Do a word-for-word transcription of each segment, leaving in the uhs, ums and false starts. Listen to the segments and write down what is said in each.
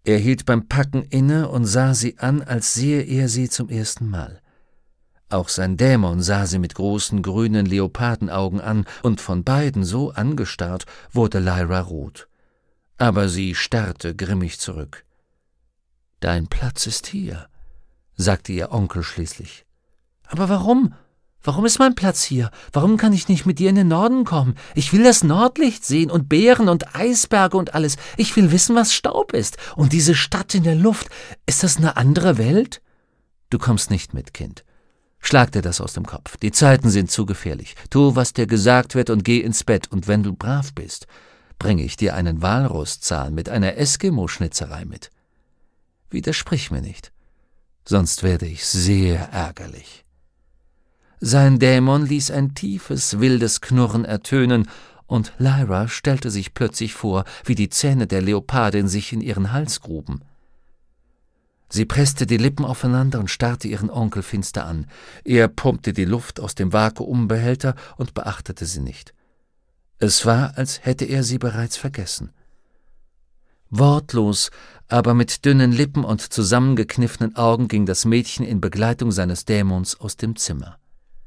Er hielt beim Packen inne und sah sie an, als sehe er sie zum ersten Mal. Auch sein Dämon sah sie mit großen grünen Leopardenaugen an, und von beiden so angestarrt wurde Lyra rot. Aber sie starrte grimmig zurück. »Dein Platz ist hier«, sagte ihr Onkel schließlich. »Aber warum? Warum ist mein Platz hier? Warum kann ich nicht mit dir in den Norden kommen? Ich will das Nordlicht sehen und Bären und Eisberge und alles. Ich will wissen, was Staub ist. Und diese Stadt in der Luft, ist das eine andere Welt?« »Du kommst nicht mit, Kind. Schlag dir das aus dem Kopf. Die Zeiten sind zu gefährlich. Tu, was dir gesagt wird, und geh ins Bett. Und wenn du brav bist, bringe ich dir einen Walruszahn mit einer Eskimo-Schnitzerei mit. Widersprich mir nicht, sonst werde ich sehr ärgerlich.« Sein Dämon ließ ein tiefes, wildes Knurren ertönen, und Lyra stellte sich plötzlich vor, wie die Zähne der Leopardin sich in ihren Hals gruben. Sie presste die Lippen aufeinander und starrte ihren Onkel finster an. Er pumpte die Luft aus dem Vakuumbehälter und beachtete sie nicht. Es war, als hätte er sie bereits vergessen. Wortlos, aber mit dünnen Lippen und zusammengekniffenen Augen ging das Mädchen in Begleitung seines Dämons aus dem Zimmer.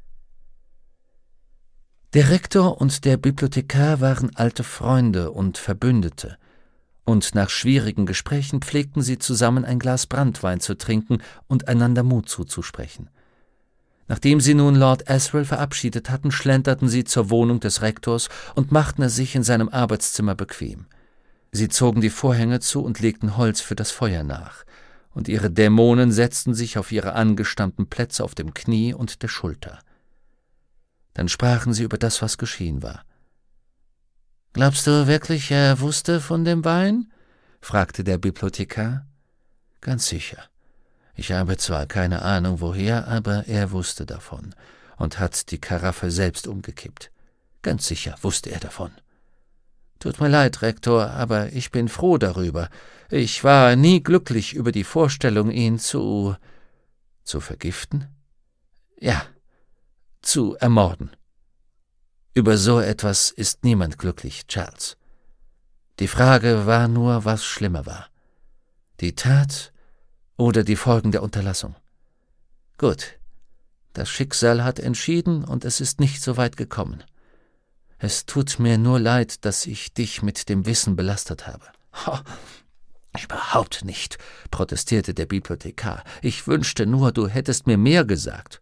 Der Rektor und der Bibliothekar waren alte Freunde und Verbündete, und nach schwierigen Gesprächen pflegten sie zusammen ein Glas Branntwein zu trinken und einander Mut zuzusprechen. Nachdem sie nun Lord Asriel verabschiedet hatten, schlenterten sie zur Wohnung des Rektors und machten es sich in seinem Arbeitszimmer bequem. Sie zogen die Vorhänge zu und legten Holz für das Feuer nach, und ihre Dämonen setzten sich auf ihre angestammten Plätze auf dem Knie und der Schulter. Dann sprachen sie über das, was geschehen war. »Glaubst du wirklich, er wusste von dem Wein?« fragte der Bibliothekar. »Ganz sicher. Ich habe zwar keine Ahnung, woher, aber er wusste davon und hat die Karaffe selbst umgekippt. Ganz sicher wusste er davon.« »Tut mir leid, Rektor, aber ich bin froh darüber. Ich war nie glücklich über die Vorstellung, ihn zu... zu vergiften? Ja, zu ermorden. Über so etwas ist niemand glücklich, Charles. Die Frage war nur, was schlimmer war. Die Tat oder die Folgen der Unterlassung. Gut, das Schicksal hat entschieden und es ist nicht so weit gekommen. Es tut mir nur leid, dass ich dich mit dem Wissen belastet habe.« »Oh, überhaupt nicht«, protestierte der Bibliothekar. »Ich wünschte nur, du hättest mir mehr gesagt.«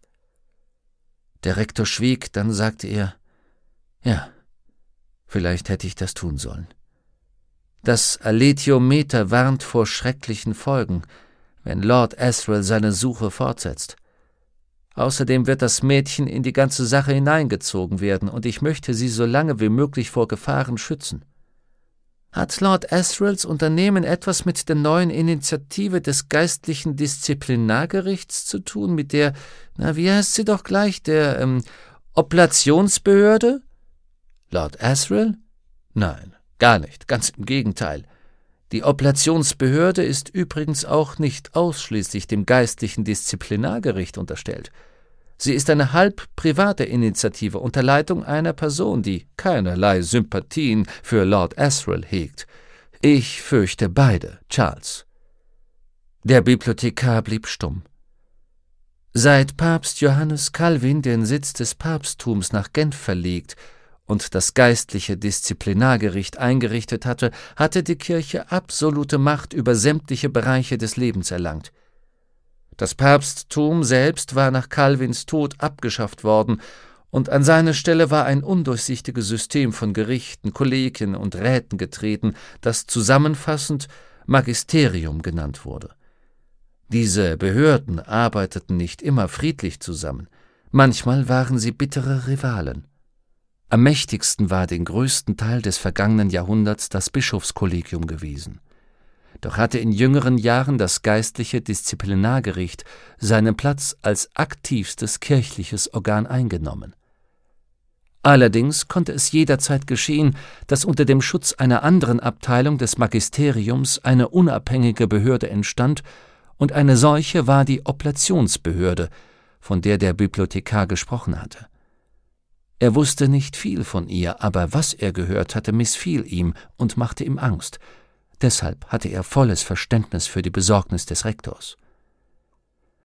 Der Rektor schwieg, dann sagte er, »Ja, vielleicht hätte ich das tun sollen. Das Aletiometer warnt vor schrecklichen Folgen, wenn Lord Asriel seine Suche fortsetzt. Außerdem wird das Mädchen in die ganze Sache hineingezogen werden, und ich möchte sie so lange wie möglich vor Gefahren schützen. Hat Lord Asriels Unternehmen etwas mit der neuen Initiative des geistlichen Disziplinargerichts zu tun, mit der, na, wie heißt sie doch gleich, der ähm, Oblationsbehörde? Lord Asriel? Nein, gar nicht, ganz im Gegenteil. Die Oblationsbehörde ist übrigens auch nicht ausschließlich dem geistlichen Disziplinargericht unterstellt. Sie ist eine halb private Initiative unter Leitung einer Person, die keinerlei Sympathien für Lord Asriel hegt. Ich fürchte beide, Charles.« Der Bibliothekar blieb stumm. Seit Papst Johannes Calvin den Sitz des Papsttums nach Genf verlegt und das geistliche Disziplinargericht eingerichtet hatte, hatte die Kirche absolute Macht über sämtliche Bereiche des Lebens erlangt. Das Papsttum selbst war nach Calvins Tod abgeschafft worden, und an seine Stelle war ein undurchsichtiges System von Gerichten, Kollegien und Räten getreten, das zusammenfassend Magisterium genannt wurde. Diese Behörden arbeiteten nicht immer friedlich zusammen, manchmal waren sie bittere Rivalen. Am mächtigsten war den größten Teil des vergangenen Jahrhunderts das Bischofskollegium gewesen. Doch hatte in jüngeren Jahren das geistliche Disziplinargericht seinen Platz als aktivstes kirchliches Organ eingenommen. Allerdings konnte es jederzeit geschehen, dass unter dem Schutz einer anderen Abteilung des Magisteriums eine unabhängige Behörde entstand, und eine solche war die Oblationsbehörde, von der der Bibliothekar gesprochen hatte. Er wusste nicht viel von ihr, aber was er gehört hatte, missfiel ihm und machte ihm Angst. Deshalb hatte er volles Verständnis für die Besorgnis des Rektors.